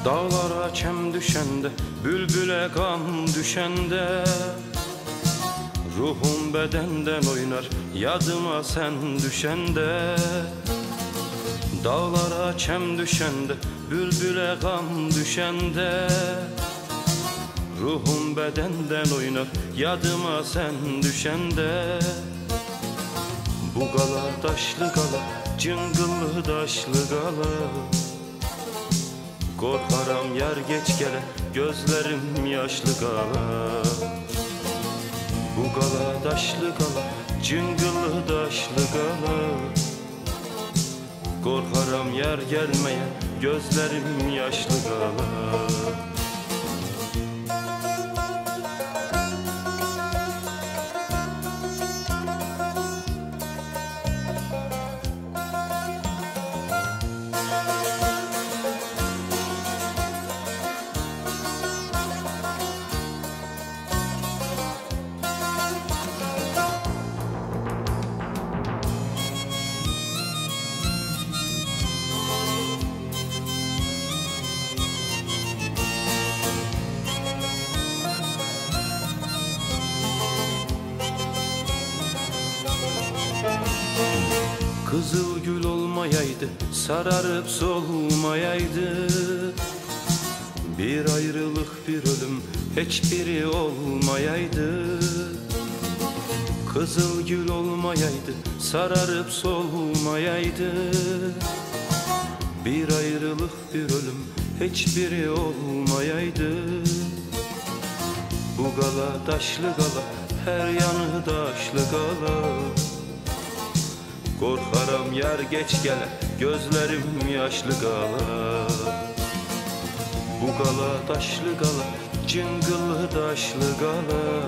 Dağlara çem düşende, bülbüle gam düşende, ruhum bedenden oynar yadıma sen düşende. Dağlara çem düşende, bülbüle gam düşende, ruhum bedenden oynar yadıma sen düşende. Bu gala taşlı gala, cıngıllı taşlı gala, korkaram yer geç gele, gözlerim yaşlı gala. Bu gala taşlı gala, cıngıllı taşlı gala, korkaram yer gelmeye, gözlerim yaşlı gala. Kızıl gül olmayaydı, sararıp solmayaydı, bir ayrılık bir ölüm hiçbiri olmayaydı. Kızıl gül olmayaydı, sararıp solmayaydı, bir ayrılık bir ölüm hiçbiri olmayaydı. Bu gala taşlı gala, her yanı taşlı gala, korkaram yer geç gele, gözlerim yaşlı gala. Bu gala taşlı gala, cıngıllı taşlı gala,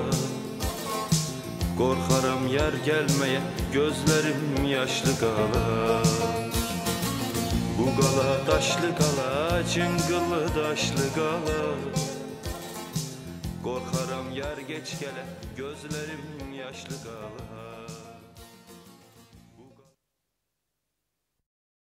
korkaram yer gelmeye, gözlerim yaşlı gala. Bu gala taşlı gala, cıngıllı taşlı gala, korkaram yer geç gele, gözlerim yaşlı gala.